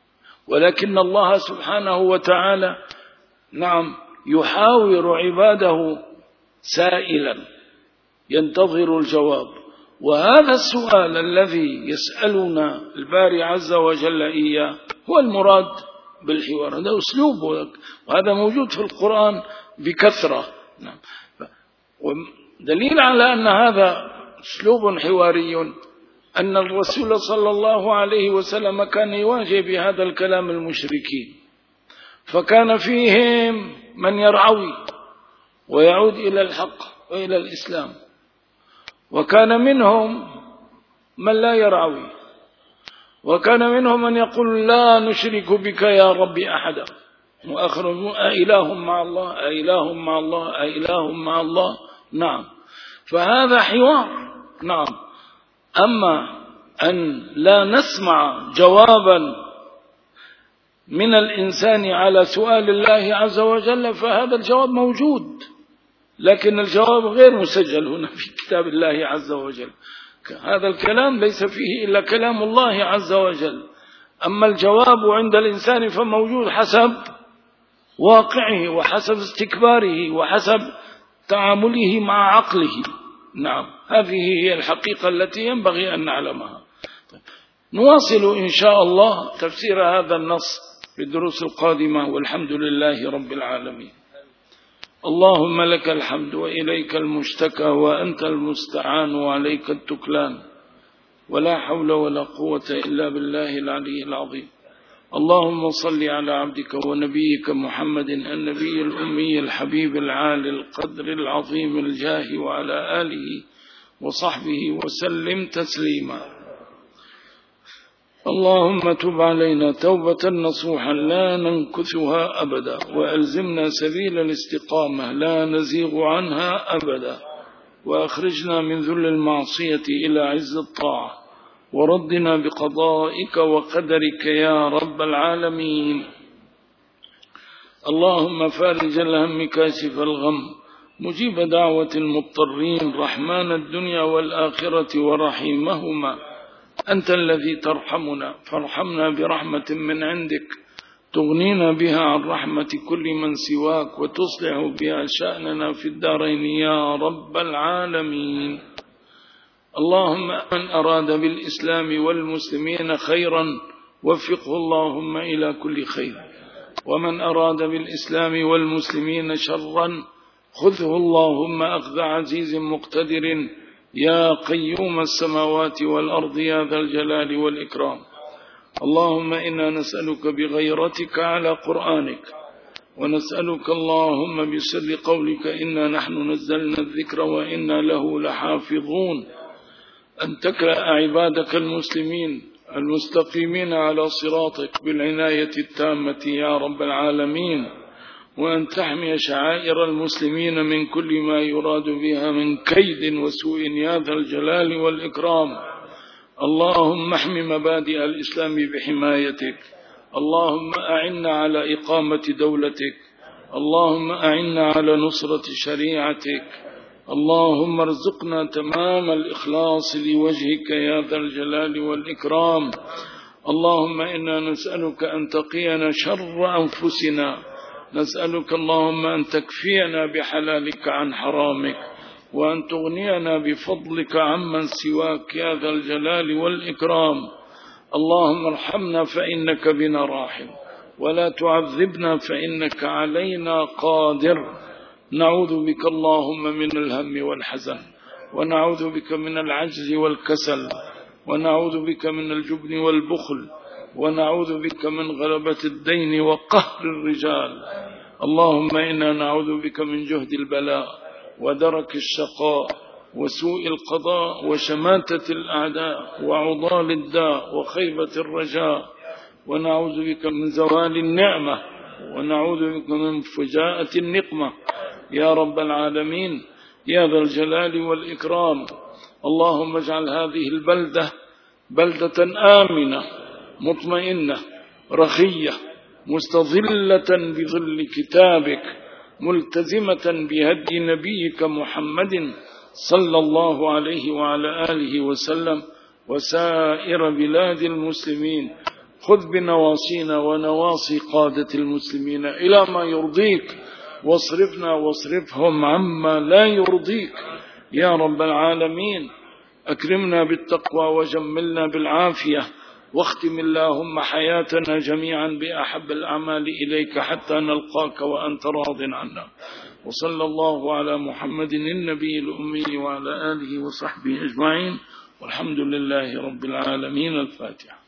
ولكن الله سبحانه وتعالى نعم يحاور عباده سائلا ينتظر الجواب. وهذا السؤال الذي يسألنا الباري عز وجل إياه هو المراد بالحوار. هذا أسلوب، وهذا موجود في القرآن بكثرة. نعم. ودليل على أن هذا أسلوب حواري أن الرسول صلى الله عليه وسلم كان يواجه بهذا الكلام المشركين، فكان فيهم من يرعوي ويعود إلى الحق وإلى الإسلام، وكان منهم من لا يرعوي، وكان منهم من يقول لا نشرك بك يا رب أحدا، وآخر أإله مع الله أإله مع الله أإله مع الله. نعم، فهذا حوار. نعم. أما أن لا نسمع جوابا من الإنسان على سؤال الله عز وجل فهذا الجواب موجود، لكن الجواب غير مسجل هنا في كتاب الله عز وجل. هذا الكلام ليس فيه إلا كلام الله عز وجل. أما الجواب عند الإنسان فموجود حسب واقعه وحسب استكباره وحسب تعامله مع عقله. نعم، هذه هي الحقيقة التي ينبغي أن نعلمها. نواصل إن شاء الله تفسير هذا النص في الدروس القادمة، والحمد لله رب العالمين. اللهم لك الحمد وإليك المشتكى وأنت المستعان وعليك التكلان، ولا حول ولا قوة إلا بالله العلي العظيم. اللهم صل على عبدك ونبيك محمد النبي الأمي الحبيب العالي القدر العظيم الجاه، وعلى آله وصحبه وسلم تسليما. اللهم تب علينا توبة نصوحا لا ننكثها أبدا، وألزمنا سبيل الاستقامة لا نزيغ عنها أبدا، وأخرجنا من ذل المعصية إلى عز الطاعة، وردنا بقضائك وقدرك يا رب العالمين. اللهم فارج الهم كاشف الغم مجيب دعوة المضطرين رحمن الدنيا والآخرة ورحيمهما، أنت الذي ترحمنا فارحمنا برحمة من عندك تغنينا بها عن رحمة كل من سواك، وتصلح بها شأننا في الدارين يا رب العالمين. اللهم من أراد بالإسلام والمسلمين خيرا وفقه اللهم إلى كل خير، ومن أراد بالإسلام والمسلمين شرا خذه اللهم أخذ عزيز مقتدر يا قيوم السماوات والأرض يا ذا الجلال والإكرام. اللهم إنا نسألك بغيرتك على قرآنك، ونسألك اللهم بسر قولك إنا نحن نزلنا الذكر وإنا له لحافظون أن تكرأ عبادك المسلمين المستقيمين على صراطك بالعناية التامة يا رب العالمين، وأن تحمي شعائر المسلمين من كل ما يراد بها من كيد وسوء يا ذا الجلال والإكرام. اللهم احمي مبادئ الإسلام بحمايتك، اللهم أعنا على إقامة دولتك، اللهم أعنا على نصرة شريعتك، اللهم ارزقنا تمام الإخلاص لوجهك يا ذا الجلال والإكرام. اللهم إنا نسألك أن تقينا شر أنفسنا، نسألك اللهم أن تكفينا بحلالك عن حرامك، وأن تغنينا بفضلك عمن سواك يا ذا الجلال والإكرام. اللهم ارحمنا فإنك بنا راحم، ولا تعذبنا فإنك علينا قادر. نعوذ بك اللهم من الهم والحزن، ونعوذ بك من العجز والكسل، ونعوذ بك من الجبن والبخل، ونعوذ بك من غلبة الدين وقهر الرجال. اللهم إنا نعوذ بك من جهد البلاء ودرك الشقاء وسوء القضاء وشماتة الأعداء وعضال الداء وخيبة الرجاء، ونعوذ بك من زوال النعمة، ونعوذ بك من فجاءة النقمة يا رب العالمين يا ذا الجلال والإكرام. اللهم اجعل هذه البلدة بلدة آمنة مطمئنة رخية مستظلة بظل كتابك، ملتزمة بهدي نبيك محمد صلى الله عليه وعلى آله وسلم، وسائر بلاد المسلمين خذ بنواصينا ونواصي قادة المسلمين إلى ما يرضيك، واصرفنا واصرفهم عما لا يرضيك يا رب العالمين. أكرمنا بالتقوى وجملنا بالعافية، واختم اللهم حياتنا جميعا بأحب الأعمال إليك حتى نلقاك وأنت راض عنا. وصلى الله على محمد النبي الأمي وعلى آله وصحبه أجمعين، والحمد لله رب العالمين. الفاتحة.